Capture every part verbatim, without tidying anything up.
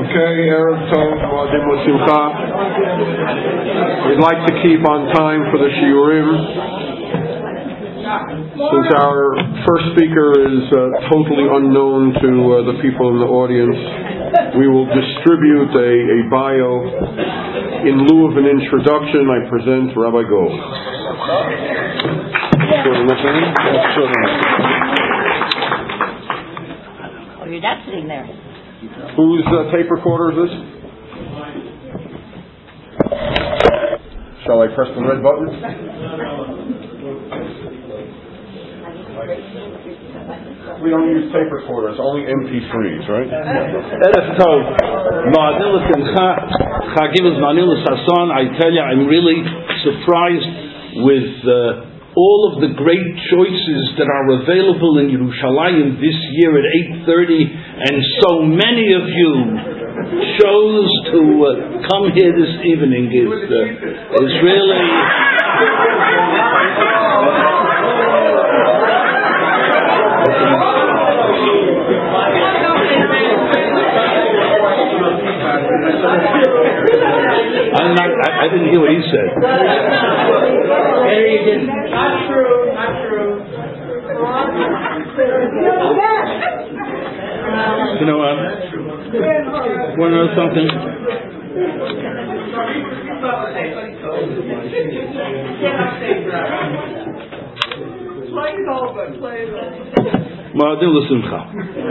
Okay, Erev Tov, Moadim L'Simcha. We'd like to keep on time for the Shiurim. Since our first speaker is uh, totally unknown to uh, the people in the audience, we will distribute a, a bio. In lieu of an introduction, I present Rabbi Gold. Oh, you're not sitting there. Whose uh, tape recorder is this? Shall I press the red button? We don't use tape recorders, only M P threes, right? Erev Tov, Moadim L'Simcha, Chagim Zmanim L'Sason. I tell you, I'm really surprised with uh, all of the great choices that are available in Yerushalayim this year at eight thirty, and so many of you chose to uh, come here this evening. is uh, is really I'm not, I, I didn't hear what he said. Not true, not true. You know what? Want to know something? Play it over, play it over. Moadim L'Simcha.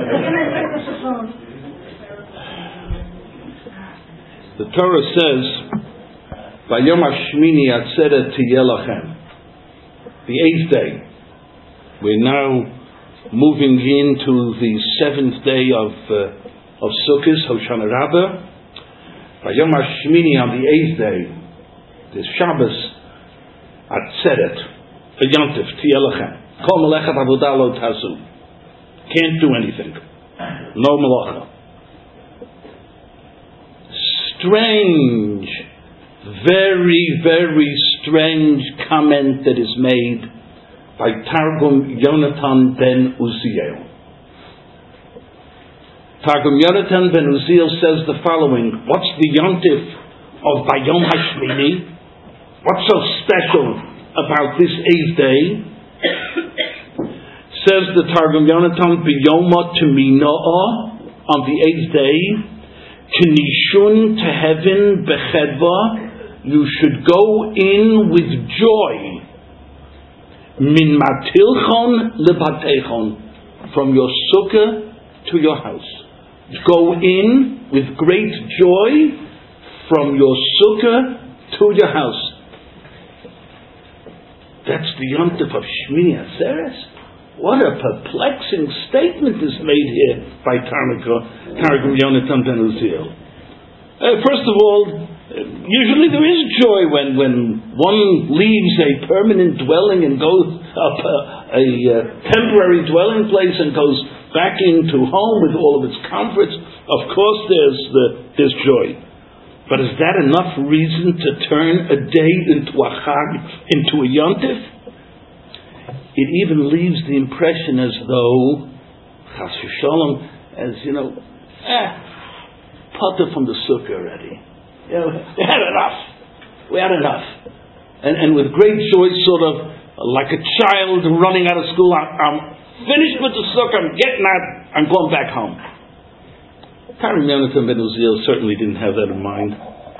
The Torah says, "Vayom Hashmini Atzeret Tiyeh Lachem." The eighth day. We're now moving into the seventh day of uh, of Sukkot, Hoshana Rabbah. Vayom Hashmini, on the eighth day, this Shabbos, Atzeret, a Yontif Tiyeh Lachem. Kol Melechat Avodah Lo Tasu. Can't do anything. No Melacha. Strange, very, very strange comment that is made by Targum Yonatan ben Uziel. Targum Yonatan ben Uziel says the following: what's the yontif of Bayom Hashmini? What's so special about this eighth day? Says the Targum Yonatan, B'yoma T'mina'ah, on the eighth day, Knishun to heaven bechedva, you should go in with joy. Min matilchon lebatechon, from your sukkah to your house. Go in with great joy from your sukkah to your house. That's the yontif of Shmini Atzeres. What a perplexing statement is made here by Targum Yonatan ben Uziel. Uh, first of all, uh, usually there is joy when, when one leaves a permanent dwelling and goes up a, a, a temporary dwelling place and goes back into home with all of its comforts. Of course there's, the, there's joy. But is that enough reason to turn a day into a chag, into a yontif? It even leaves the impression as though, chas v'shalom, as you know, eh, potter from the sukkah already. You know, we had enough. We had enough. And, and with great joy, sort of like a child running out of school, I'm, I'm finished with the sukkah, I'm getting out, I'm going back home. Targum Yonatan ben Uziel certainly didn't have that in mind.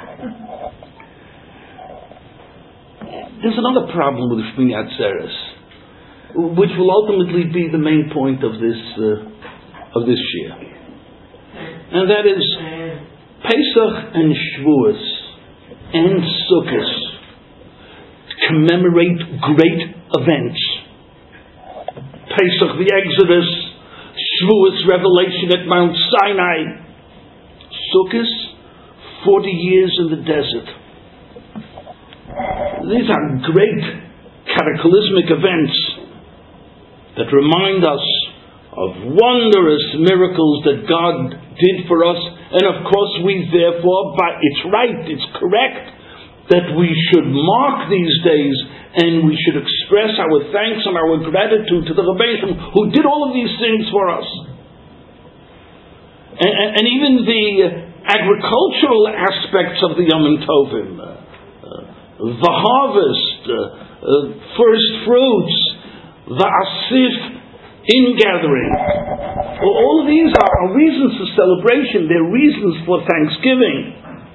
There's another problem with Shmini Atzeres, which will ultimately be the main point of this uh, of this year, and that is Pesach and Shavuos and Sukkot commemorate great events. Pesach, the Exodus; Shavuos, revelation at Mount Sinai; Sukkot, forty years in the desert. These are great cataclysmic events that remind us of wondrous miracles that God did for us, and of course we therefore, but it's right, it's correct that we should mark these days and we should express our thanks and our gratitude to the Rebbeinu who did all of these things for us. And, and even the agricultural aspects of the Yom Tovim, uh, uh, the harvest, uh, uh, first fruits, the Asif ingathering. Well, all of these are, are reasons for celebration, they're reasons for thanksgiving.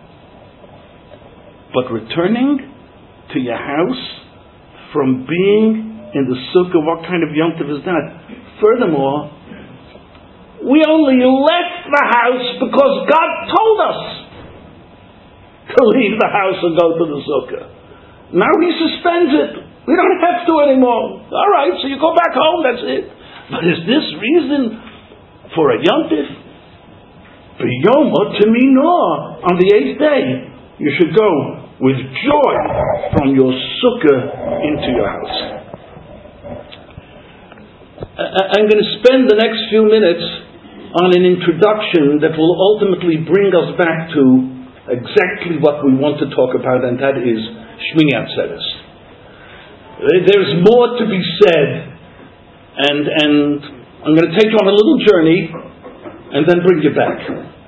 But returning to your house from being in the sukkah, what kind of Yom Tov is that? Furthermore, we only left the house because God told us to leave the house and go to the sukkah. Now He suspends it. We don't have to anymore. All right, so you go back home, that's it. But is this reason for a Yom Tov? B'yom Otamino, on the eighth day, you should go with joy from your sukkah into your house. I'm going to spend the next few minutes on an introduction that will ultimately bring us back to exactly what we want to talk about, and that is Shmini Atzeres. There's more to be said, and, and I'm going to take you on a little journey and then bring you back.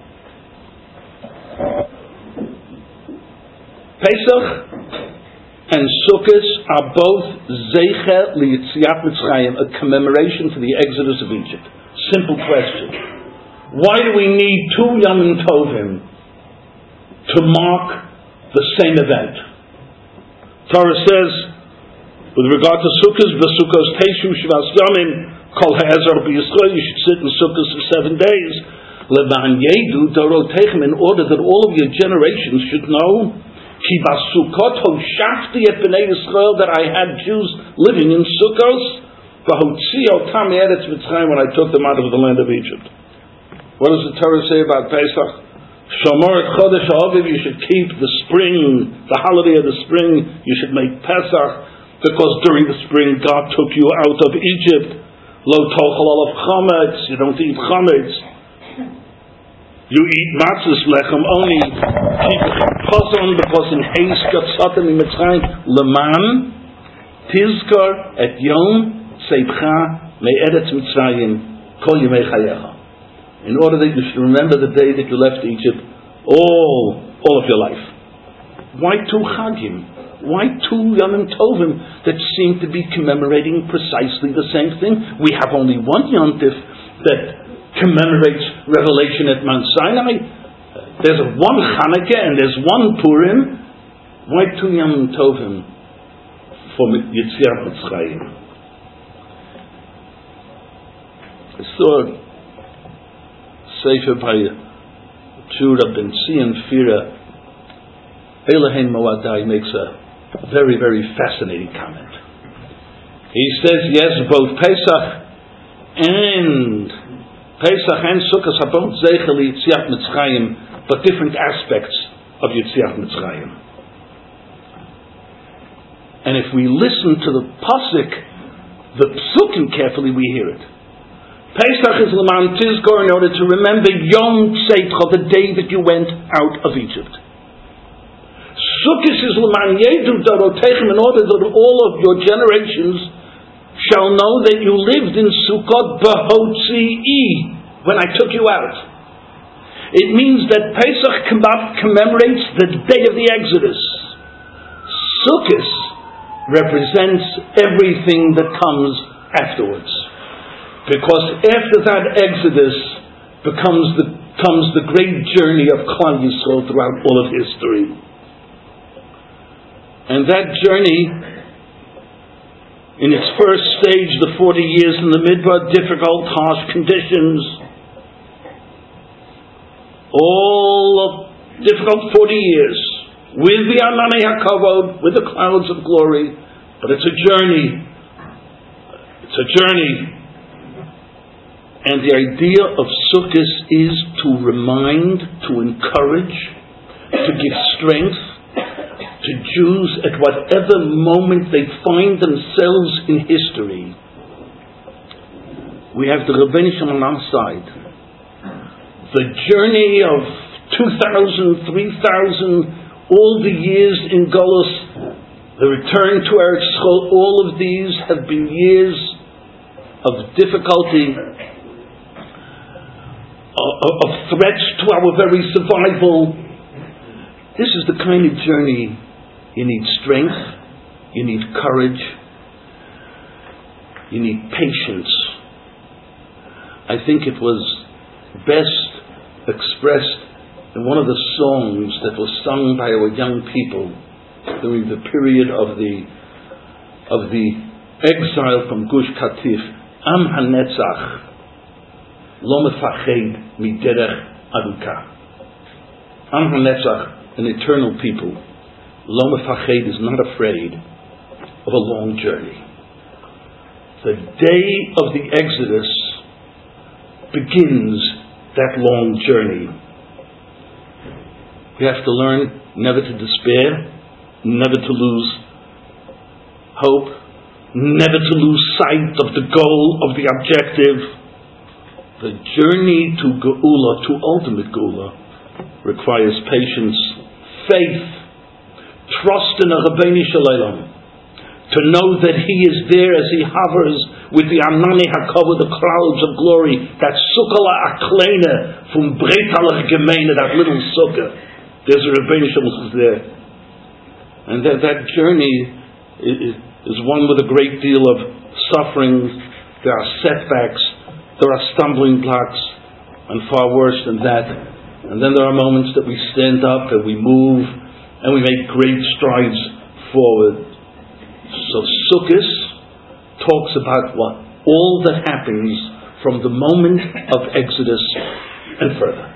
Pesach and Sukkot are both Zeicher L'Yitziat Mitzrayim, a commemoration to the Exodus of Egypt. Simple question. Why do we need two Yom Tovim to mark the same event? Torah says, with regard to Sukkot, V'Sukkos Teishu Shivas Yomim, Kol Ha'ezar B'Yisrael, you should sit in Sukkot for seven days. Levan Yedu Dorotechem, in order that all of your generations should know, Ki Basukot Hoshafti et Bnei Yisrael, that I had Jews living in Sukkos, V'Hotzio Tam Eretz Mitzrayim, when I took them out of the land of Egypt. What does the Torah say about Pesach? Shomor et Chodesh Ha'aviv, you should keep the spring, the holiday of the spring, you should make Pesach, because during the spring God took you out of Egypt. Lo tochel olav chametz, you don't eat chametz. You eat matzahs lechem only. Keep pason, because in haste gatzatem in Mitzrayim leman tizkar et yom seibcha me'eretz Mitzrayim kol yemei chayecha. In order that you should remember the day that you left Egypt, all all of your life. Why two chagim? Why two Yom Tovim that seem to be commemorating precisely the same thing? We have only one Yom Tov that commemorates revelation at Mount Sinai. There's one Hanukkah and there's one Purim. Why two Yom Tovim for Yetziat Mitzrayim? I saw a sefer by Jura ben Zion Fira. Elohein Moadai makes a very, very fascinating comment. He says, yes, both Pesach and Pesach and Sukkot are both Zeicher L'Yitziat Mitzrayim, but different aspects of Yitziat Mitzrayim. And if we listen to the Pasuk, the Psukim carefully, we hear it. Pesach is L'man Tizkor, in order to remember Yom Tzeicha, the day that you went out of Egypt. Sukkot is L'man Yedu Dorotechem, in order that all of your generations shall know that you lived in Sukkot B'Hotzi'i, when I took you out. It means that Pesach commemorates the day of the Exodus. Sukkot represents everything that comes afterwards. Because after that Exodus becomes the, comes the great journey of Klal Yisrael throughout all of history. And that journey, in its first stage, the forty years in the Midbar, difficult, harsh conditions, all of difficult forty years, with the Amanei HaKavod, with the clouds of glory, but it's a journey. It's a journey. And the idea of Sukkot is to remind, to encourage, to give strength to Jews at whatever moment they find themselves in history. We have the Rebbeinu Shalom on our side. The journey of two thousand, three thousand, all the years in Golus, the return to Eretz Yisrael, all of these have been years of difficulty, of, of threats to our very survival. This is the kind of journey you need strength, you need courage, you need patience. I think it was best expressed in one of the songs that was sung by our young people during the period of the of the exile from Gush Katif. Am HaNetzach lo mefached miderech aruka. Am HaNetzach, an eternal people, lo mefached is not afraid of a long journey. The day of the Exodus begins that long journey. We have to learn never to despair, never to lose hope, never to lose sight of the goal, of the objective. The journey to Geula, to ultimate Geula, requires patience, faith, trust in a Rabbeinu Shalom, to know that He is there as He hovers with the Amnani HaKavod, the clouds of glory, that Sukkah Akleina from Breit Halach Gemeine, that little Sukkah. There's a Rabbeinu Shalom who's there. And that, that journey is, is one with a great deal of suffering. There are setbacks, there are stumbling blocks, and far worse than that. And then there are moments that we stand up and we move and we make great strides forward. So Sukkot talks about what all that happens from the moment of Exodus and further.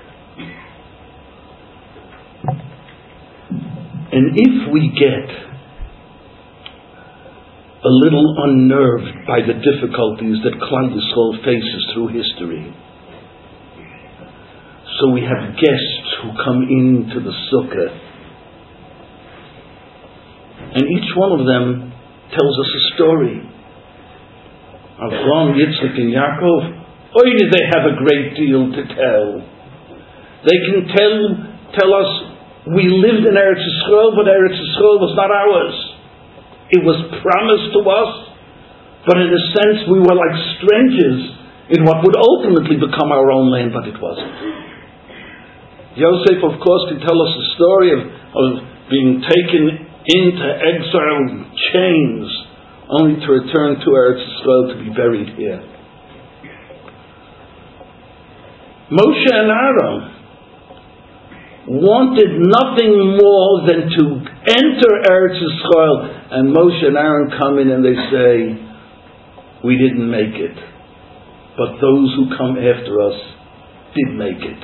And if we get a little unnerved by the difficulties that Klal Yisrael faces through history, so we have guests who come into the Sukkah, and each one of them tells us a story. Avraham, Yitzchak, and Yaakov, oh, they have a great deal to tell. They can tell tell us we lived in Eretz Yisrael, but Eretz Yisrael was not ours. It was promised to us, but in a sense we were like strangers in what would ultimately become our own land, but it wasn't. Yosef, of course, can tell us the story of, of being taken into exile in chains, only to return to Eretz Yisrael to be buried here. Moshe and Aaron wanted nothing more than to enter Eretz Yisrael, and Moshe and Aaron come in and they say, we didn't make it, but those who come after us did make it.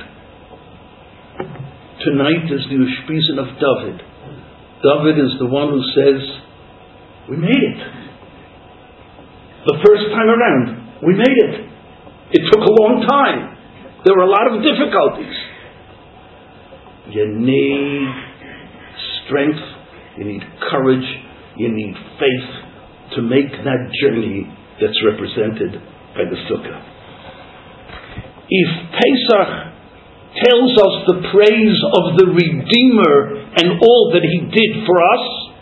Tonight is the Ushpizin of David. David is the one who says, we made it. The first time around, we made it. It took a long time. There were a lot of difficulties. You need strength, you need courage, you need faith to make that journey that's represented by the Sukkah. If Pesach tells us the praise of the Redeemer and all that He did for us,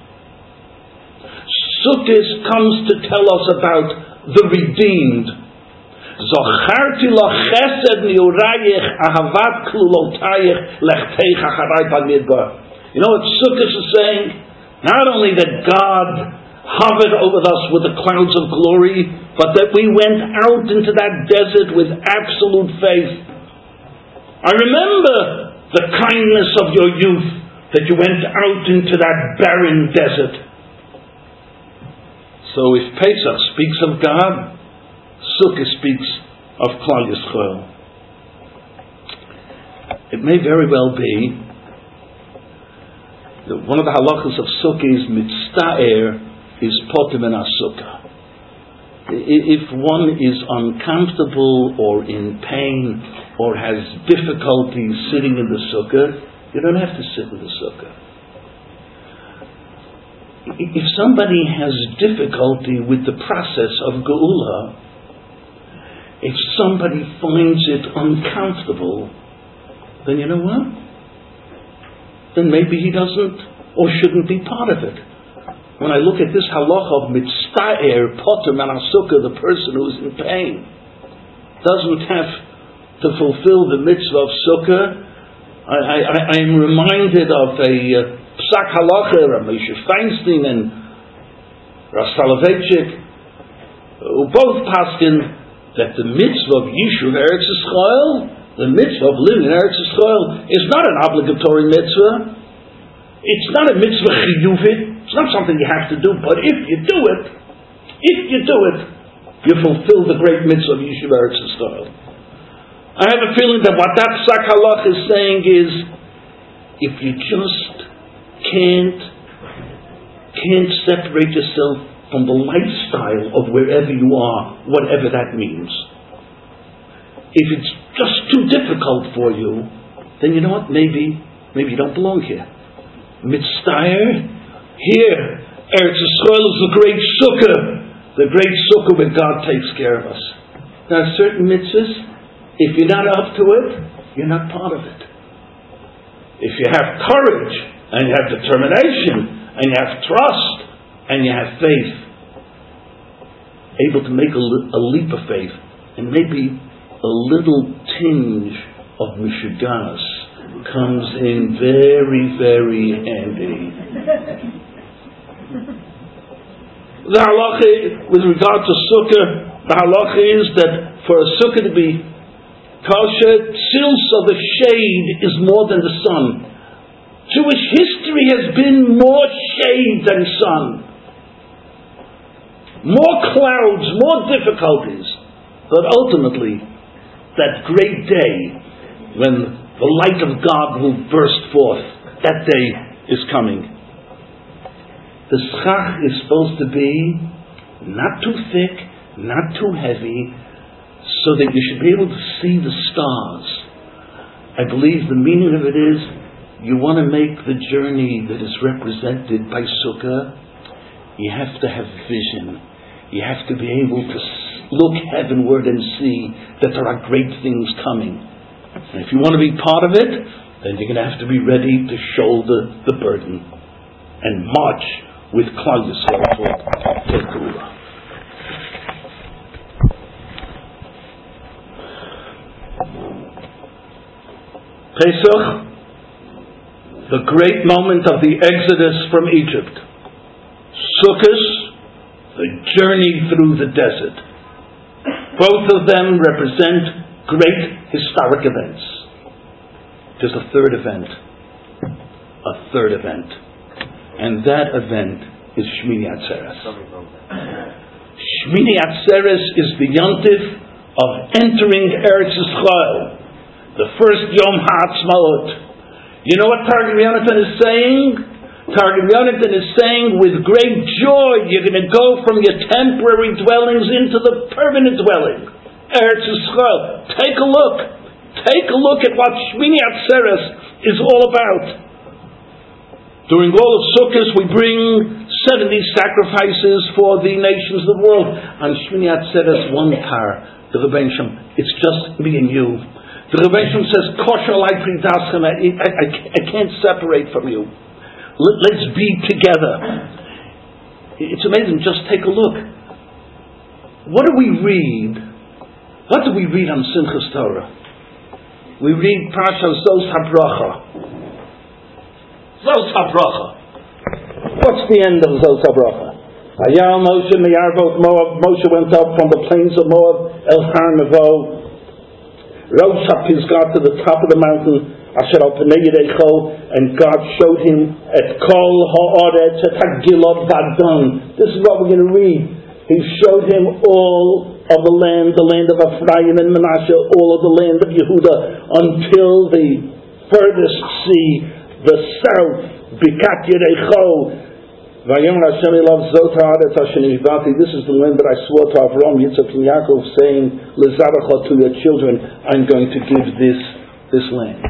Sukkot comes to tell us about the redeemed. Zocharti lo chesed niurayich ahavat klulotayich lechteich acharai b'midbar. You know what Sukkot is saying? Not only that God hovered over us with the clouds of glory, but that we went out into that desert with absolute faith. I remember the kindness of your youth, that you went out into that barren desert. So if Pesach speaks of God, Sukkah speaks of Klal Yisrael. It may very well be that one of the halachas of Sukkah is mitzta'er is potem in Sukkah. If one is uncomfortable or in pain or has difficulty sitting in the Sukkah, you don't have to sit in the Sukkah. If somebody has difficulty with the process of Geula, if somebody finds it uncomfortable, then you know what? Then maybe he doesn't or shouldn't be part of it. When I look at this halacha of mitzta'er, poter man sukkah, the person who is in pain, doesn't have to fulfill the mitzvah of Sukkah. I, I, I am reminded of a uh, Psak Halacha, Rav Moshe Feinstein and Rav Soloveitchik, who both paskin that the mitzvah of Yishuv Eretz Yisrael, the mitzvah of living in Eretz Yisrael, is not an obligatory mitzvah. It's not a mitzvah chiyuvit. It's not something you have to do, but if you do it, if you do it, you fulfill the great mitzvah of Yishuv Eretz Yisrael. I have a feeling that what that Psak Halach is saying is, if you just can't, can't separate yourself from the lifestyle of wherever you are, whatever that means. If it's just too difficult for you, then you know what? Maybe, maybe you don't belong here. Mitztayer, here, Eretz Yisrael is the great sukkah, the great sukkah where God takes care of us. There are certain mitzvahs, if you're not up to it, you're not part of it. If you have courage, and you have determination, and you have trust, and you have faith, able to make a, a leap of faith, and maybe a little tinge of mishigas comes in very, very handy. The halacha, with regard to sukkah, the halacha is that for a sukkah to be kosher, tzils of the shade is more than the sun. Jewish history has been more shade than sun. More clouds, more difficulties. But ultimately, that great day when the light of God will burst forth, that day is coming. The schach is supposed to be not too thick, not too heavy, so that you should be able to see the stars. I believe the meaning of it is, you want to make the journey that is represented by Sukkah, you have to have vision. You have to be able to look heavenward and see that there are great things coming. And if you want to be part of it, then you're going to have to be ready to shoulder the burden and march with Klal Yisrael toward Geulah. Pesach, the great moment of the exodus from Egypt. Sukkot, the journey through the desert. Both of them represent great historic events. There's a third event. A third event. And that event is Shmini Atzeres. Shmini Atzeres is the yontif of entering Eretz Yisrael. The first Yom HaAtzmaut. You know what Targum Yonatan is saying? Targum Yonatan is saying, with great joy, you're going to go from your temporary dwellings into the permanent dwelling. Eretz Yisrael. Take a look. Take a look at what Shmini Atzeres is all about. During all of Sukkot, we bring seventy sacrifices for the nations of the world. On Shmini Atzeres, one tar, the Rebbeinu Shem, it's just me and you. The Rebbeinu Shem says, Kosher lai pridaschem, I, I, I can't separate from you. Let, let's be together. It's amazing, just take a look. What do we read? What do we read on Simchas Torah? We read Parashat Zos HaBracha. Zos HaBracha. What's the end of Zos HaBracha? Hayal Moshe Meyarvot Moab. Moshe went up from the plains of Moab, El Har Nevo. Rose up his God to the top of the mountain, Asher al Pnei Yerecho, and God showed him at Kol Ha'aretz at Hagilot Vadon. This is what we're going to read. He showed him all of the land, the land of Ephraim and Manasseh, all of the land of Yehuda, until the furthest sea, the south, Bikat Yerecho. This is the land that I swore to Avraham, Yitzchak, and Yaakov, saying, L'zaracha, to your children, I'm going to give this this land.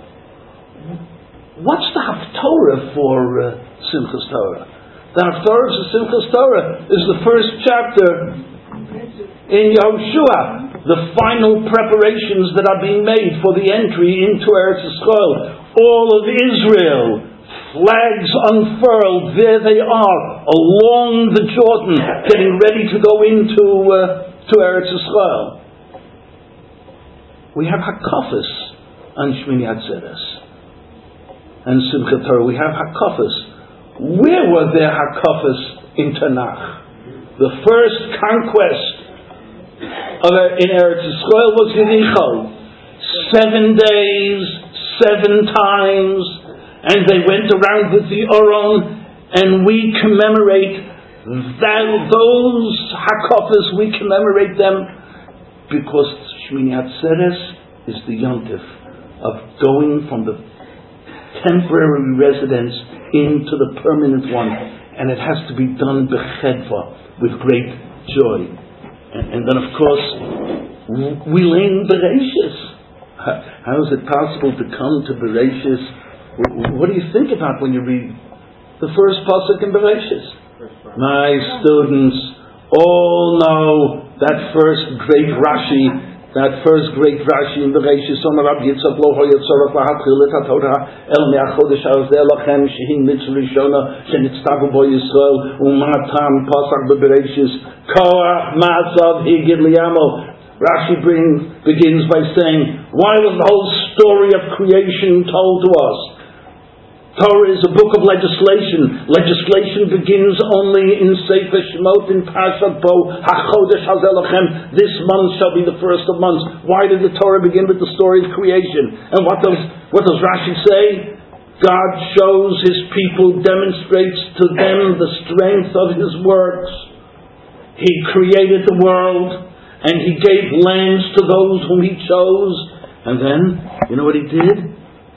What's the Haftorah for uh, Simchas Torah? The Haftorah for Simchas Torah is the first chapter in Yehoshua, the final preparations that are being made for the entry into Eretz Yisrael. All of Israel, flags unfurled, there they are, along the Jordan, getting ready to go into uh, to Eretz Yisrael. we have Hakafas on Shmini Atzeres. And Simchat Torah, we have Hakafas. Where were there Hakafas in Tanakh? The first conquest of, in Eretz Yisrael was Yericho. Seven days, seven times, and they went around with the Aron, and we commemorate that, those Hakafas, we commemorate them because Shmini Atzeres is the yontif of going from the temporary residence into the permanent one, and it has to be done bechedva, with great joy. And, and then, of course, we learn Bereshis. How is it possible to come to Bereshis? What do you think about when you read the first pasuk in Bereshis? My students all know that first great Rashi, that first great Rashi in Bereshis, on Rabbi Yitzchak lo hoyatzorach lahatchil et haTorah el me'achodesh hazeh lachem shehi mitzvah rishona shenitztavu bo Yisrael u'matam pasuk beBereshis koach ma'asav higid liyamo. Rashi brings, begins by saying, why was the whole story of creation told to us? Torah is a book of legislation. Legislation begins only in Sefer Shemot in Parashat Bo. HaChodesh hazeh lachem. This month shall be the first of months. Why did the Torah begin with the story of creation? And what does what does Rashi say? God shows His people, demonstrates to them the strength of His works. He created the world, and He gave lands to those whom He chose. And then, you know what He did?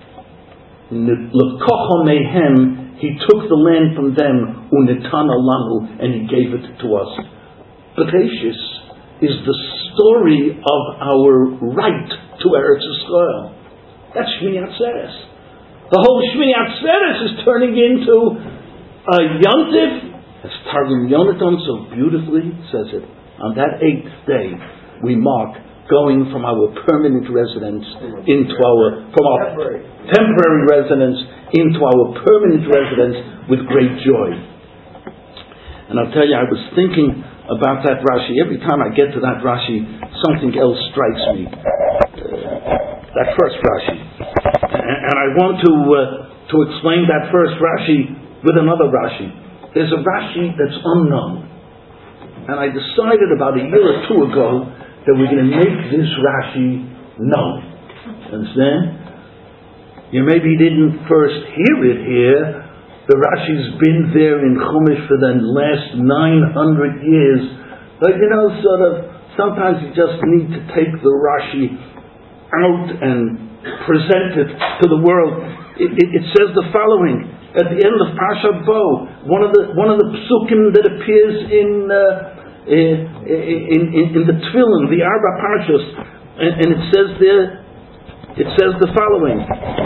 L'kocho mehem, He took the land from them, unetana lanu, and He gave it to us. Bereshis is the story of our right to Eretz Yisrael. That's Shmini Atzeres. The whole Shmini Atzeres is turning into a yontif, as Targum Yonatan so beautifully says it. On that eighth day, we mark going from our permanent residence into our, from our temporary residence into our permanent residence with great joy. And I'll tell you, I was thinking about that Rashi. Every time I get to that Rashi, something else strikes me. Uh, that first Rashi. And, and I want to uh, to explain that first Rashi with another Rashi. There's a Rashi that's unknown. And I decided about a year or two ago that we're going to make this Rashi known. Understand? You maybe didn't first hear it here. The Rashi's been there in Chumash for the last nine hundred years. But you know, sort of, sometimes you just need to take the Rashi out and present it to the world. It, it, it says the following at the end of Parashat Bo, one of the one of the psukim that appears in uh, in, in, in, in the Tefillin, the Arba Parshas, and, and it says there, it says the following.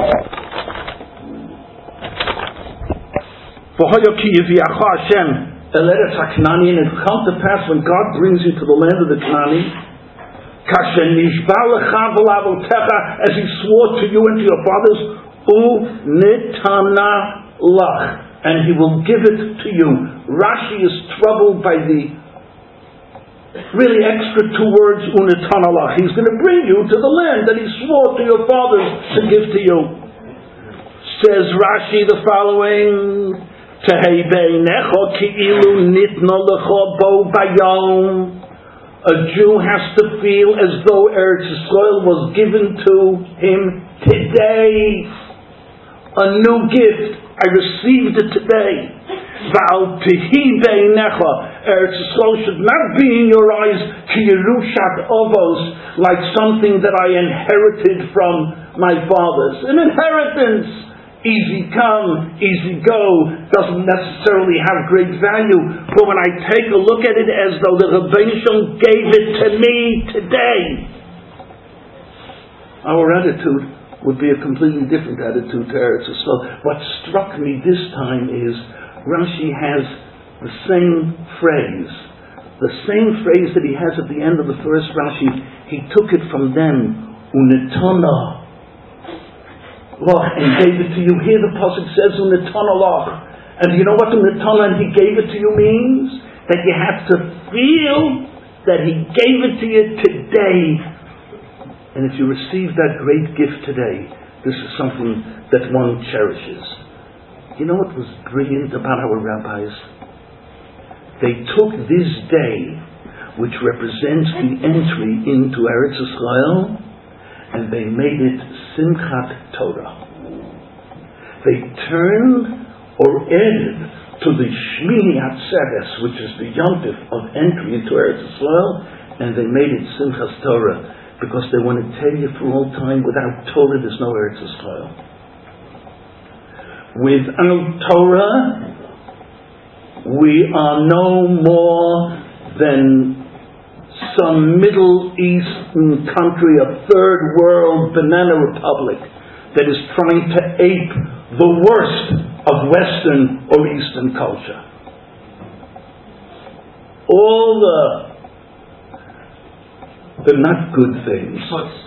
And it will come to pass when God brings you to the land of the Canaani, as He swore to you and to your fathers, Unitana lach, and He will give it to you. Rashi is troubled by the really extra two words, Unitana lach. He's going to bring you to the land that He swore to your fathers to give to you. Says Rashi the following. A Jew has to feel as though Eretz Yisrael was given to him today. A new gift. I received it today. Eretz Yisrael should not be in your eyes Yerushat Avos, like something that I inherited from my fathers. An inheritance. Easy come, easy go, doesn't necessarily have great value. But when I take a look at it as though the Rebbeinu Shalom gave it to me today, our attitude would be a completely different attitude to Eretz Yisrael. What struck me this time is Rashi has the same phrase, the same phrase that he has at the end of the first Rashi. He took it from them, unetana. And gave it to you. Here the pasuk says unetana lach, and you know what unetana and He gave it to you means? That you have to feel that He gave it to you today. And if you receive that great gift today, this is something that one cherishes. You know what was brilliant about our rabbis? They took this day, which represents the entry into Eretz Yisrael, and they made it Simchat Torah. They turned or added to the Shmini Atzeres, which is the yontif of entry into Eretz Yisrael, and they made it Simchas Torah, because they want to tell you for all time, without Torah there's no Eretz Yisrael. Without Torah, we are no more than some Middle Eastern country, a third world banana republic that is trying to ape the worst of Western or Eastern culture. All the the not good things.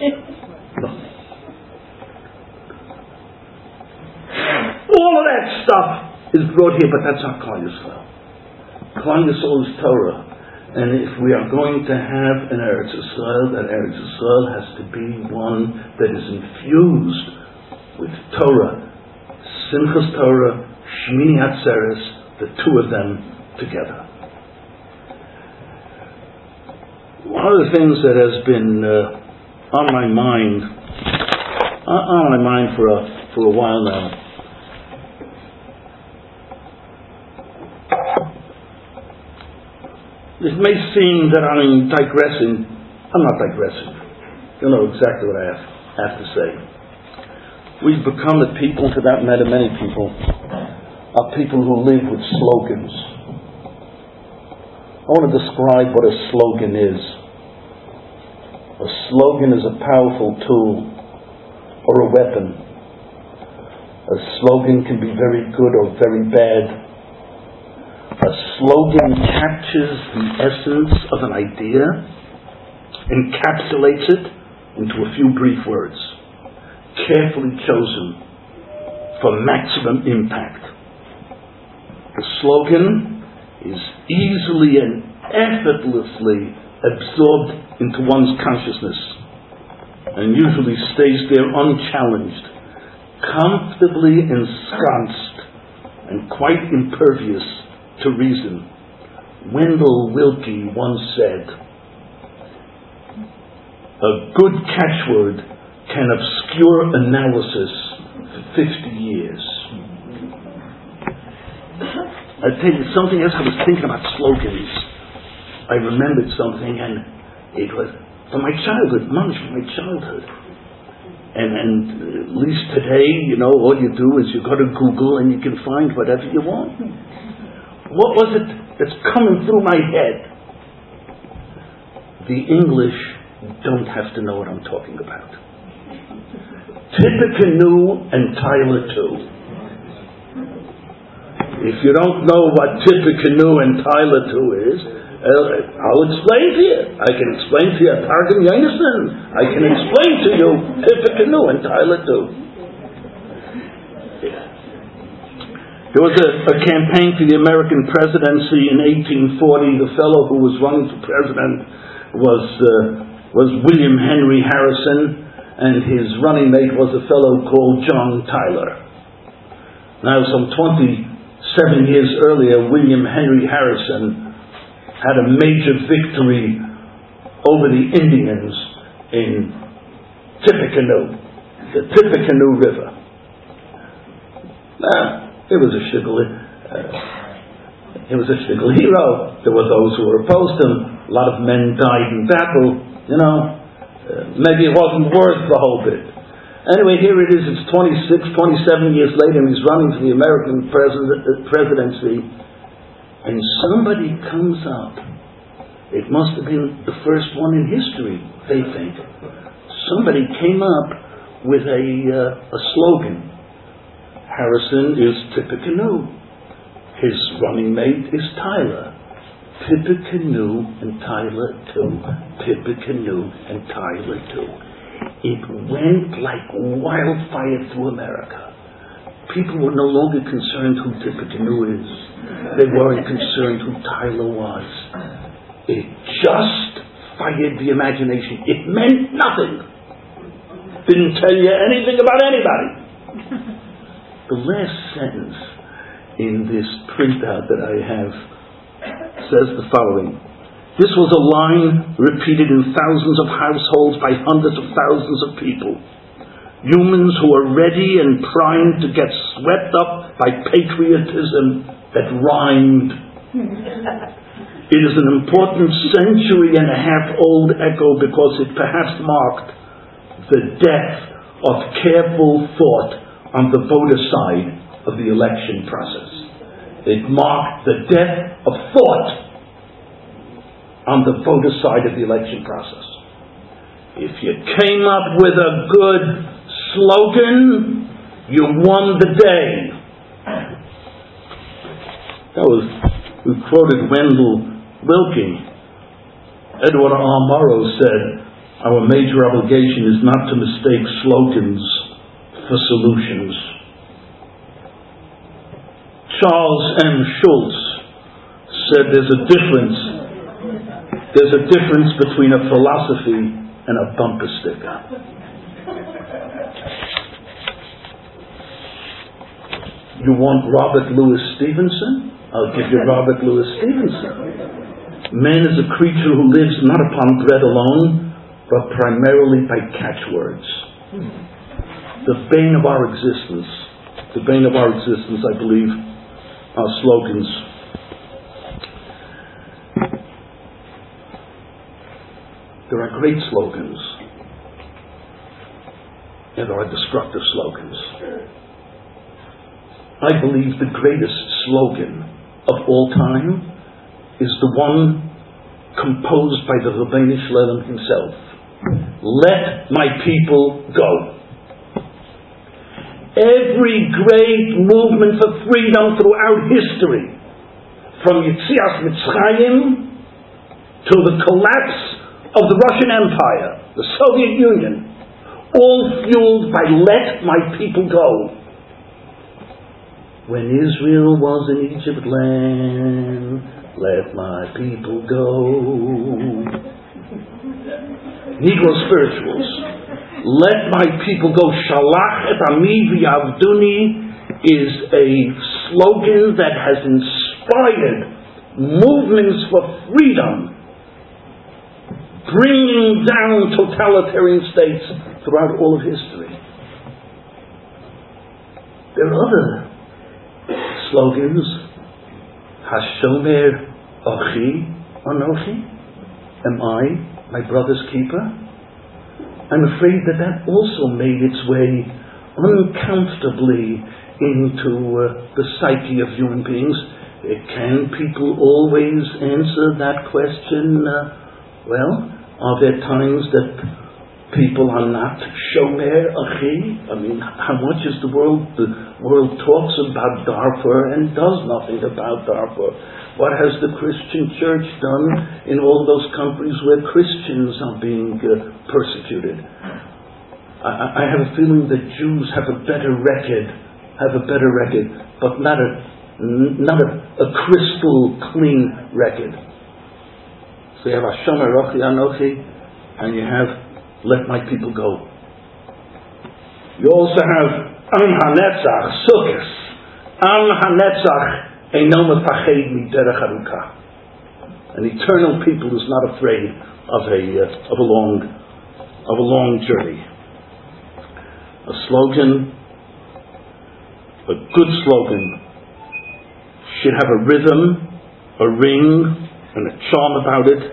All of that stuff is brought here, but that's not Klal Yisrael. Klal Yisrael is Torah. And if we are going to have an Eretz Yisrael, that Eretz Yisrael has to be one that is infused with Torah. Simchas Torah, Shmini Atzeres, the two of them together. One of the things that has been uh, on my mind, uh, on my mind for a, for a while now, it may seem that I'm digressing. I'm not digressing. You know exactly what I have, have to say. We've become the people, for that matter many people, are people who live with slogans. I want to describe what a slogan is. A slogan is a powerful tool or a weapon. A slogan can be very good or very bad. A slogan captures the essence of an idea, encapsulates it into a few brief words, carefully chosen for maximum impact. The slogan is easily and effortlessly absorbed into one's consciousness and usually stays there unchallenged, comfortably ensconced and quite impervious to reason. Wendell Willkie once said, "A good catchword can obscure analysis for fifty years." I'll tell you something else. I was thinking about slogans. I remembered something, and it was from my childhood, months from my childhood. And, and at least today, you know, all you do is you go to Google and you can find whatever you want. What was it that's coming through my head? The English don't have to know what I'm talking about. Tippecanoe and Tyler too. If you don't know what Tippecanoe and Tyler two is, uh, I'll explain to you. I can explain to you Targum Yonason. I can explain to you Tippecanoe and Tyler two. There was a, a campaign for the American presidency in eighteen forty. The fellow who was running for president was uh, was William Henry Harrison, and his running mate was a fellow called John Tyler. Now, some twenty-seven years earlier, William Henry Harrison had a major victory over the Indians in Tippecanoe, the Tippecanoe River. Now, it was a shiggle, uh, it was a shiggle hero. There were those who were opposed to him. A lot of men died in battle. You know, uh, maybe it wasn't worth the whole bit. Anyway, here it is. It's twenty-six, twenty-seven years later, and he's running for the American president, uh, presidency. And somebody comes up. It must have been the first one in history, they think. Somebody came up with a uh, a slogan. Harrison is Tippecanoe. His running mate is Tyler. Tippecanoe and Tyler too. Tippecanoe and Tyler too. It went like wildfire through America. People were no longer concerned who Tippecanoe is. They weren't concerned who Tyler was. It just fired the imagination. It meant nothing. didn't tell you anything about anybody. The last sentence in this printout that I have says the following. This was a line repeated in thousands of households by hundreds of thousands of people. Humans who are ready and primed to get swept up by patriotism that rhymed. It is an important century and a half old echo because it perhaps marked the death of careful thought on the voter side of the election process. It marked the death of thought on the voter side of the election process. If you came up with a good slogan, you won the day. That was, we quoted Wendell Willkie. Edward R. Murrow said, our major obligation is not to mistake slogans for solutions. Charles M. Schulz said there's a difference there's a difference between a philosophy and a bumper sticker. You want Robert Louis Stevenson? I'll give you Robert Louis Stevenson. Man is a creature who lives not upon bread alone, but primarily by catchwords. The bane of our existence, the bane of our existence, I believe, are slogans. There are great slogans, and there are destructive slogans. I believe the greatest slogan of all time is the one composed by the Rebbeinu Shalom himself. Let my people go. Every great movement for freedom throughout history, from Yetzias Mitzrayim to the collapse of the Russian Empire, the Soviet Union, all fueled by let my people go. When Israel was in Egypt land, let my people go. Negro spirituals, let my people go. Shalach et ami v'yavduni is a slogan that has inspired movements for freedom, bringing down totalitarian states throughout all of history. There are other slogans. Hashomer Achi Anochi. Am I my brother's keeper? I'm afraid that that also made its way uncomfortably into uh, the psyche of human beings. Uh, can people always answer that question? Uh, well, are there times that people are not shomer achi? I mean, how much is the world? The world talks about Darfur and does nothing about Darfur. What has the Christian church done in all those countries where Christians are being uh, persecuted? I, I have a feeling that Jews have a better record, have a better record, but not a not a, a crystal clean record. So you have Hashomer Achi Anochi, and you have let my people go. You also have Am HaNetzach, Sukkos. Am HaNetzach Eino Mefached Miderech Aruka. An eternal people who's not afraid of a uh, of a long of a long journey. A slogan, a good slogan, should have a rhythm, a ring, and a charm about it.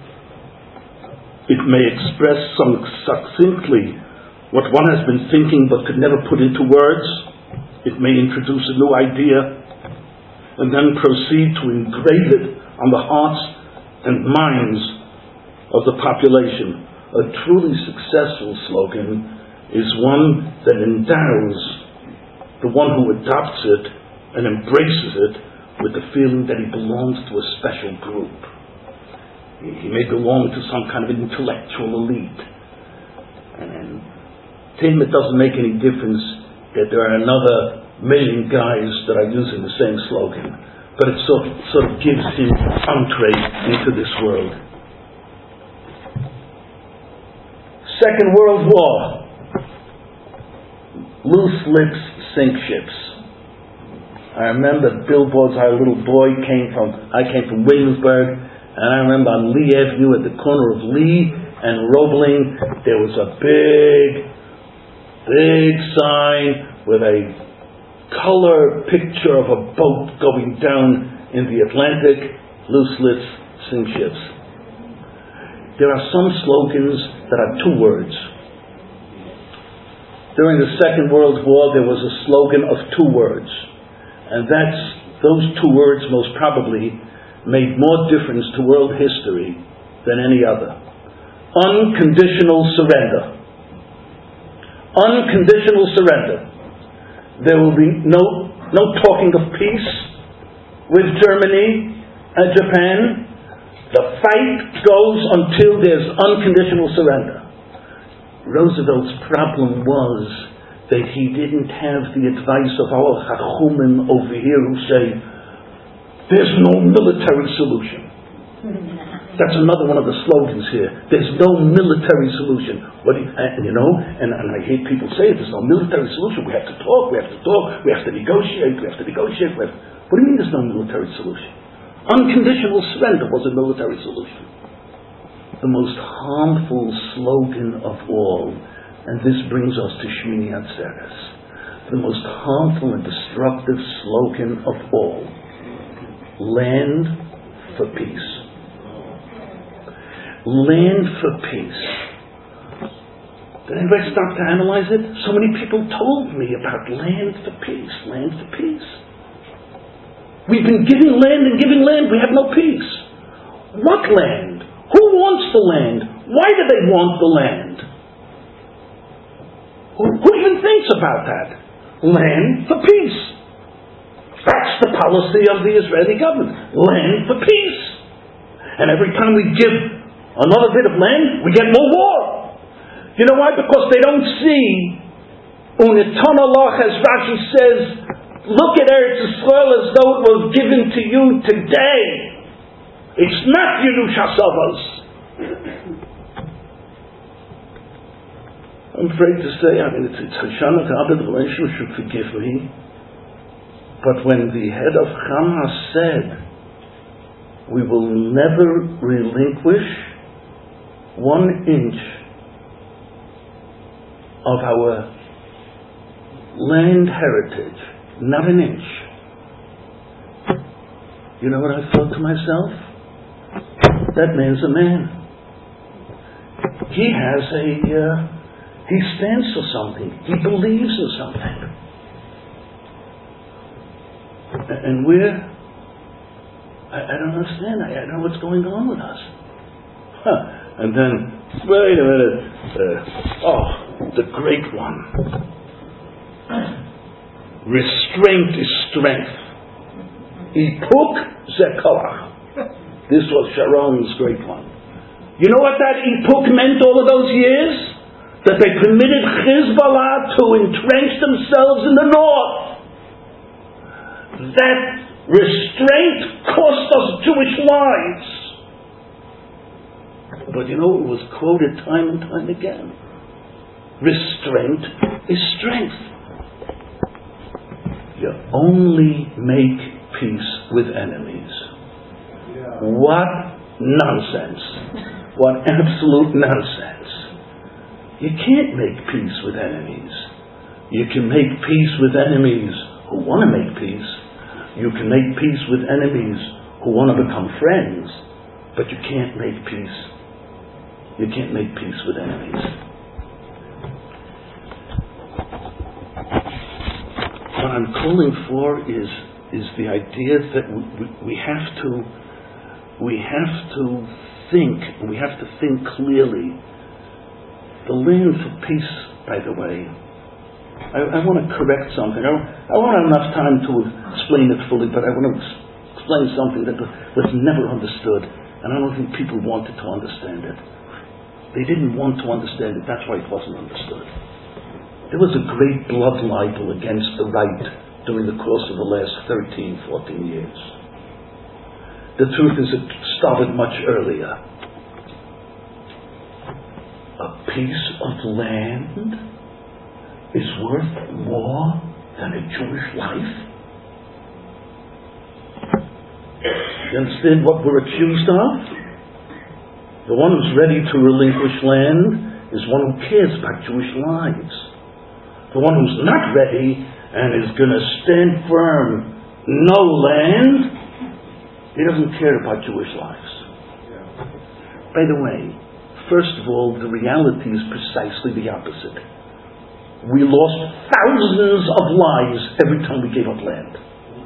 It may express some succinctly what one has been thinking but could never put into words. It may introduce a new idea and then proceed to engrave it on the hearts and minds of the population. A truly successful slogan is one that endows the one who adopts it and embraces it with the feeling that he belongs to a special group. He may belong to some kind of intellectual elite. And to him it doesn't make any difference that there are another million guys that are using the same slogan. But it sort of, sort of gives him entree into this world. Second World War. loose lips sink ships. I remember billboards. Our little boy came from, I came from Williamsburg, and I remember on Lee Avenue at the corner of Lee and Roebling, there was a big, big sign with a color picture of a boat going down in the Atlantic, loose lips sink ships. There are some slogans that are two words. During the Second World War, there was a slogan of two words. And that's, those two words most probably made more difference to world history than any other. Unconditional surrender. Unconditional surrender. There will be no, no talking of peace with Germany and Japan. The fight goes until there's unconditional surrender. Roosevelt's problem was that he didn't have the advice of our Chachumim over here who say, there's no military solution. That's another one of the slogans here. There's no military solution. What do you, and, you know, and, and I hate people say it, there's no military solution. We have to talk, we have to talk, we have to negotiate, we have to negotiate. We have, what do you mean there's no military solution? Unconditional surrender was a military solution. The most harmful slogan of all, and this brings us to Shmini Atzeres, the most harmful and destructive slogan of all, land for peace. Land for peace. Did anybody stop to analyze it? So many people told me about land for peace, land for peace. We've been giving land and giving land, we have no peace. What land? Who wants the land? Why do they want the land? Who, who even thinks about that? Land for peace. That's the policy of the Israeli government. Land for peace. And every time we give another bit of land, we get more war. You know why? Because they don't see, Uniton Allah, as Rashi says, look at Eretz Yisrael as though it was given to you today. It's not Yerusha Savos. I'm afraid to say, I mean, it's, it's Hashanah Ta'abed Relation should forgive me. But when the head of Hamas said, we will never relinquish one inch of our land heritage, not an inch. You know what I thought to myself? That man's a man. He has a, uh, he stands for something. He believes in something. And we're, I, I don't understand. I, I don't know what's going on with us. Huh. And then, wait a minute. Uh, oh, the great one. Restraint is strength. Ipuk zekoach. This was Sharon's great one. You know what that Ipuk meant all of those years? That they permitted Hezbollah to entrench themselves in the north. That restraint cost us Jewish lives. But you know, it was quoted time and time again. Restraint is strength. You only make peace with enemies. What nonsense. What absolute nonsense. You can't make peace with enemies. You can make peace with enemies who want to make peace. You can make peace with enemies who want to become friends. But you can't make peace. You can't make peace with enemies. What I'm calling for is, is the idea that we, we, we have to We have to think, we have to think clearly. The land for peace, by the way, I, I want to correct something. I, I won't have enough time to explain it fully, but I want to explain something that was never understood, and I don't think people wanted to understand it. They didn't want to understand it, that's why it wasn't understood. There was a great blood libel against the right during the course of the last thirteen, fourteen years. The truth is it started much earlier. A piece of land is worth more than a Jewish life? You understand what we're accused of? The one who's ready to relinquish land is one who cares about Jewish lives. The one who's not ready and is going to stand firm, no land, he doesn't care about Jewish lives. By the way, first of all, the reality is precisely the opposite. We lost thousands of lives every time we gave up land.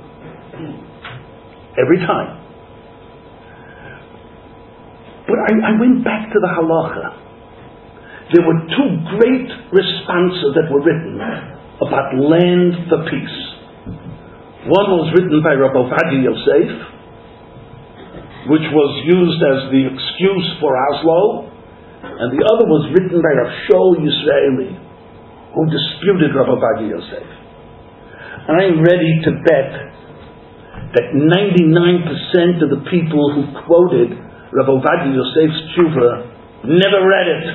Every time. But I, I went back to the halacha. There were two great responses that were written about land for peace. One was written by Rabbi Ovadia Yosef, which was used as the excuse for Oslo, and the other was written by Rav Shaul Yisraeli, who disputed Rabbi Ovadia Yosef. I'm ready to bet that ninety-nine percent of the people who quoted Rabbi Ovadia Yosef's tshuva never read it.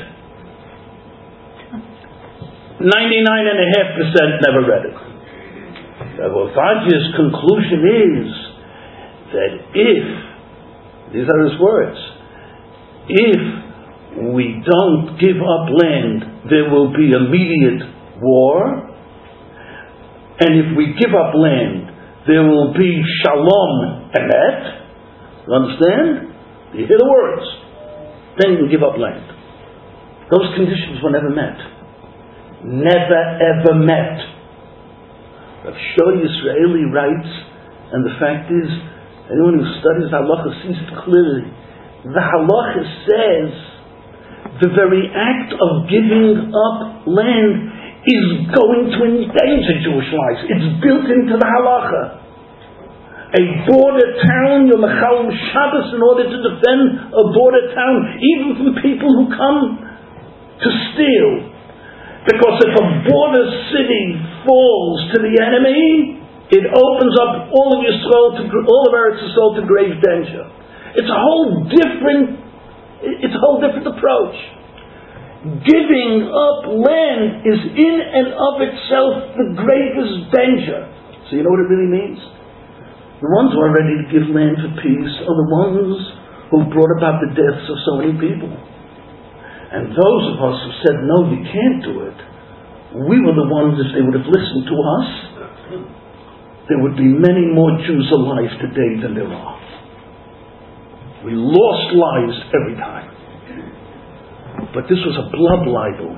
ninety-nine point five percent never read it. Rabbi Ovadia's conclusion is that if, these are his words, if we don't give up land, there will be immediate war, and if we give up land, there will be shalom emet. You understand? You hear the words. Then you can give up land. Those conditions were never met. Never ever met. Rav Shaul Yisraeli writes, and the fact is, anyone who studies halacha sees it clearly. The halacha says the very act of giving up land is going to endanger Jewish lives. It's built into the halacha. A border town, you're mechalel Shabbos in order to defend a border town, even from people who come to steal. Because if a border city falls to the enemy, it opens up all of Yisrael to all of Eretz Yisrael to grave danger. It's a whole different. It's a whole different approach. Giving up land is in and of itself the greatest danger. So you know what it really means? The ones who are ready to give land for peace are the ones who brought about the deaths of so many people. And those of us who said, no, you can't do it, we were the ones, if they would have listened to us, there would be many more Jews alive today than there are. We lost lives every time. But this was a blood libel.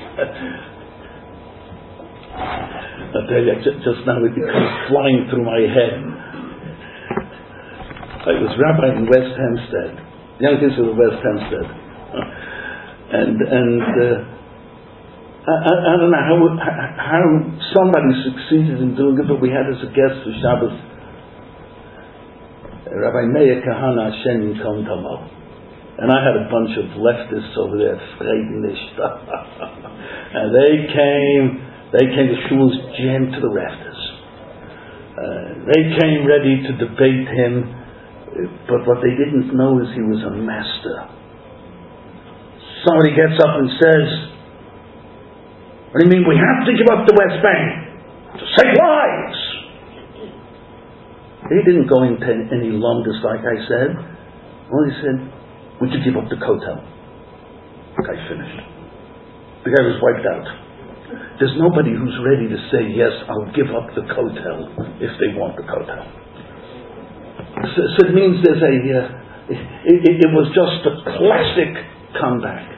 I tell you, just now it comes flying through my head. I was rabbi in West Hempstead, young kids of West Hempstead, and and uh, I, I don't know how how somebody succeeded in doing it, but we had as a guest for Shabbos Rabbi Meir Kahana Hashem Yikom Tamo, and I had a bunch of leftists over there, and they came, they came to shul's jammed to the rafters. Uh, they came ready to debate him, but what they didn't know is he was a master. Somebody gets up and says, what do you mean we have to give up the West Bank to save lives? He didn't go into any lumbus like I said. Well, he said, would you give up the Kotel? The guy finished. The guy was wiped out. There's nobody who's ready to say, yes, I'll give up the Kotel if they want the Kotel. So, so it means there's a, uh, it, it, it was just a classic comeback.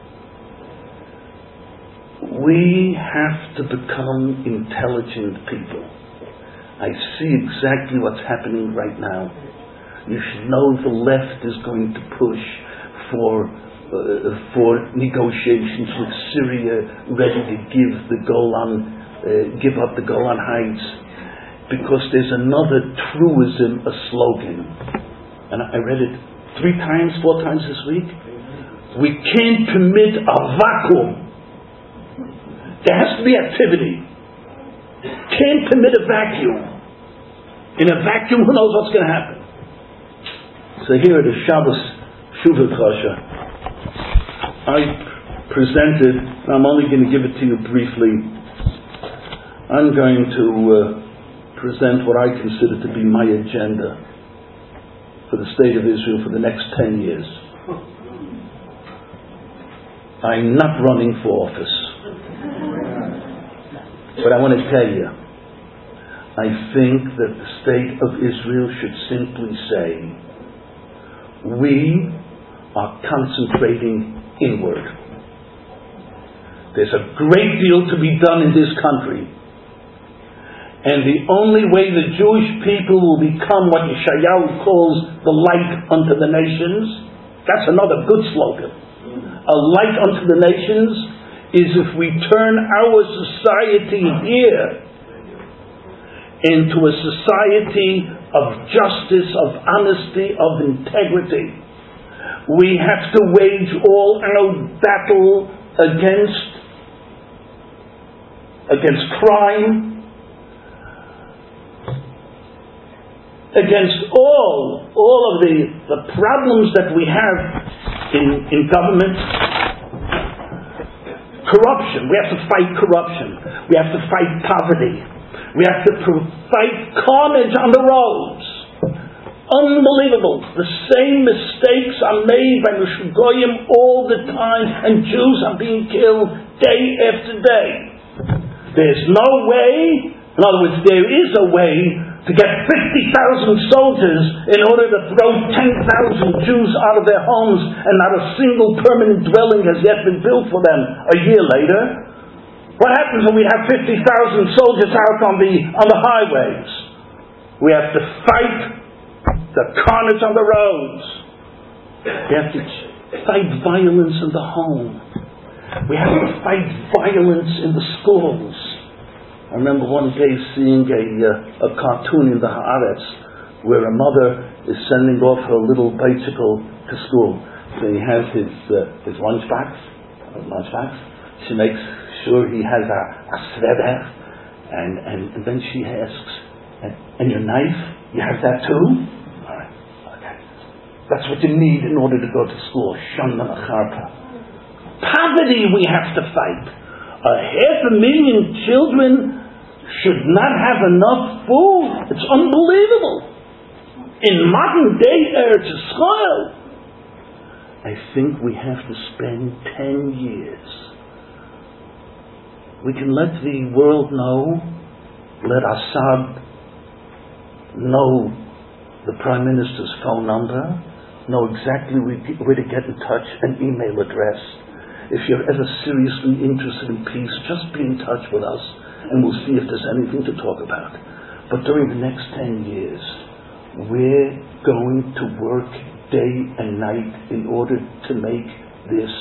We have to become intelligent people. I see exactly what's happening right now. You should know the left is going to push for uh, for negotiations with Syria, ready to give the Golan, uh, give up the Golan Heights, because there's another truism, a slogan, and I read it three times, four times this week. We can't permit a vacuum. There has to be activity. Can't permit a vacuum. In a vacuum, who knows what's going to happen? So here at the Shabbos Shuvah Kasha, I presented, and I'm only going to give it to you briefly, I'm going to uh, present what I consider to be my agenda for the state of Israel for the next ten years. I'm not running for office. But I want to tell you, I think that the state of Israel should simply say, we are concentrating inward. There's a great deal to be done in this country. And the only way the Jewish people will become what Yeshayahu calls the light unto the nations, that's another good slogan. A light unto the nations is if we turn our society here into a society of justice, of honesty, of integrity. We have to wage all our battle against against crime, against all all of the, the problems that we have in, in government. Corruption. We have to fight corruption. We have to fight poverty. We have to fight carnage on the roads. Unbelievable. The same mistakes are made by the Shugoyim all the time, and Jews are being killed day after day. There's no way, in other words, there is a way to get fifty thousand soldiers in order to throw ten thousand Jews out of their homes, and not a single permanent dwelling has yet been built for them a year later. What happens when we have fifty thousand soldiers out on the on the highways? We have to fight the carnage on the roads. We have to fight violence in the home. We have to fight violence in the schools. I remember one day seeing a, uh, a cartoon in the Haaretz where a mother is sending off her little bicycle to school. So he has his uh, his lunchbox, uh, lunchbox. She makes sure he has a, a sweater, and, and, and then she asks, and, and your knife, you have that too? All right, okay. That's what you need in order to go to school. Shana Acharpa. Poverty we have to fight. A half a million children should not have enough food. It's unbelievable. In modern day Eretz Yisrael, I think we have to spend ten years. We can let the world know, let Assad know the Prime Minister's phone number, know exactly where to get in touch, an email address. If you're ever seriously interested in peace, just be in touch with us, and we'll see if there's anything to talk about. But during the next ten years, we're going to work day and night in order to make this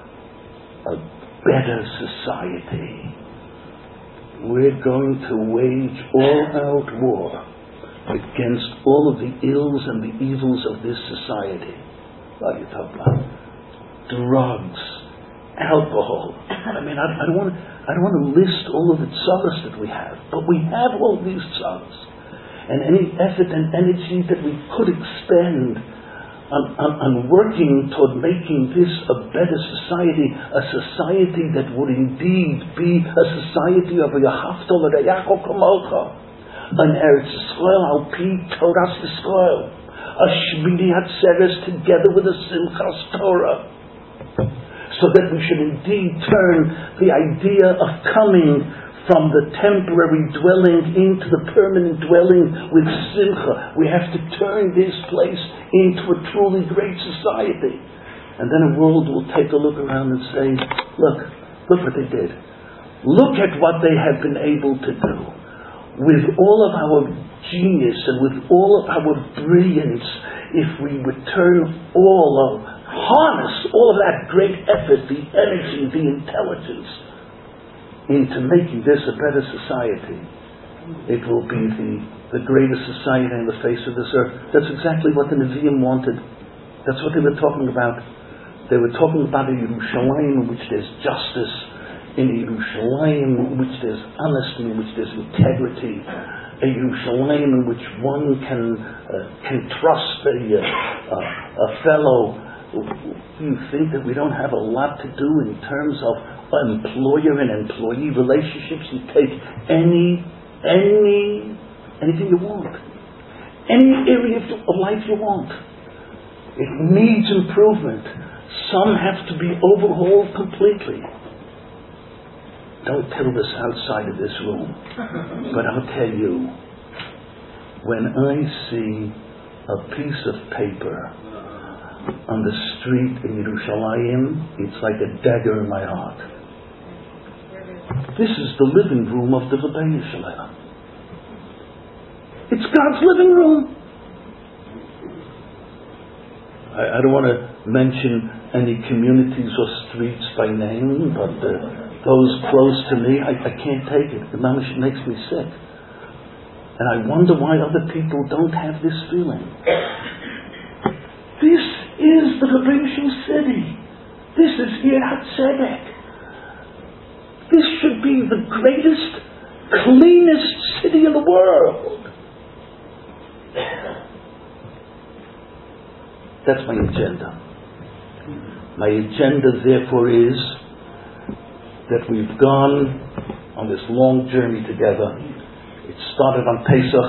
a better society. We're going to wage all-out war against all of the ills and the evils of this society. What are you talking about? Drugs, alcohol. I mean, I, I don't want to. I don't want to list all of the tzaras that we have, but we have all these tzaras, and any effort and energy that we could expend on, on, on working toward making this a better society, a society that would indeed be a society of a Yahavta l'Rayako Kamocha, an Eretz Yisrael al pi Torah Yisrael, a Shmini Atzeres together with a Simchas Torah. So that we should indeed turn the idea of coming from the temporary dwelling into the permanent dwelling with simcha. We have to turn this place into a truly great society. And then the world will take a look around and say, look, look what they did. Look at what they have been able to do. With all of our genius and with all of our brilliance, if we would turn all of harness all of that great effort, the energy, the intelligence, into making this a better society, it will be the, the greatest society on the face of this earth. That's exactly what the Nevi'im wanted. That's what they were talking about. They were talking about a Yerushalayim in which there's justice, in a Yerushalayim in which there's honesty, in which there's integrity, a Yerushalayim in which one can uh, can trust a, uh, a fellow Do you think that we don't have a lot to do in terms of employer and employee relationships? You take any, any, anything you want. Any area of life you want. It needs improvement. Some have to be overhauled completely. Don't tell this outside of this room. But I'll tell you, when I see a piece of paper on the street in Yerushalayim, it's like a dagger in my heart. This is the living room of the Rebbeinu Shalom. It's God's living room. I, I don't want to mention any communities or streets by name, but uh, those close to me, I, I can't take it. The mamish makes me sick. And I wonder why other people don't have this feeling. This is the Rebbeinu city. This is Ir HaTzedek. This should be the greatest, cleanest city in the world. That's my agenda. My agenda, therefore, is that we've gone on this long journey together. It started on Pesach,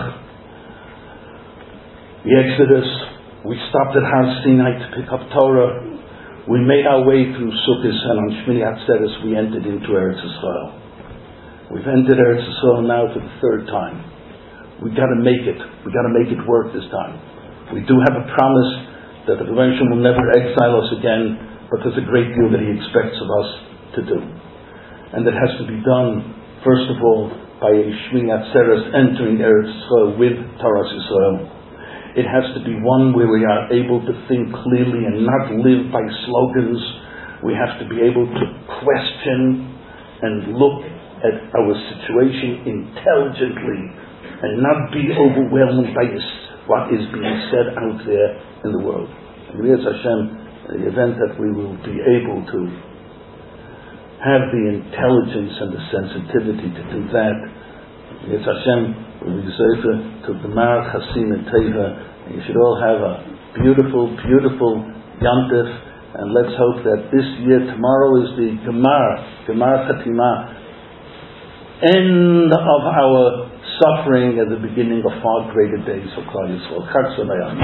the Exodus. We stopped at Har Sinai to pick up Torah. We made our way through Sukkot, and on Shmini Atzeres we entered into Eretz Yisrael. We've entered Eretz Yisrael now for the third time. We've got to make it. We've got to make it work this time. We do have a promise that the Rebbeinu Shalom will never exile us again, but there's a great deal that He expects of us to do. And that has to be done, first of all, by a Shmini Atzeres entering Eretz Yisrael with Torah Yisrael. It has to be one where we are able to think clearly and not live by slogans. We have to be able to question and look at our situation intelligently and not be overwhelmed by what is being said out there in the world. And Yirtzeh Hashem, the event that we will be able to have the intelligence and the sensitivity to do that. Yirtzeh Hashem, we reserve to the Mar Chasim and Teva. You should all have a beautiful, beautiful Yom Tov, and let's hope that this year, tomorrow is the Gemar, Gemar Chatima, end of our suffering at the beginning of far greater days for Klal Yisrael. Chag Sameach.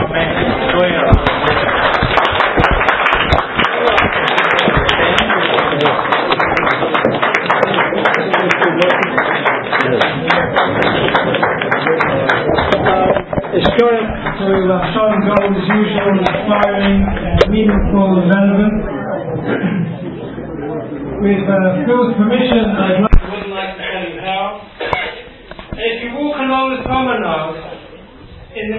Historic to Sean Gold as usual, inspiring, uh, meaningful, relevant. With uh, Phil's permission, I'd like, I wouldn't like to tell you how. If you walk along the promenade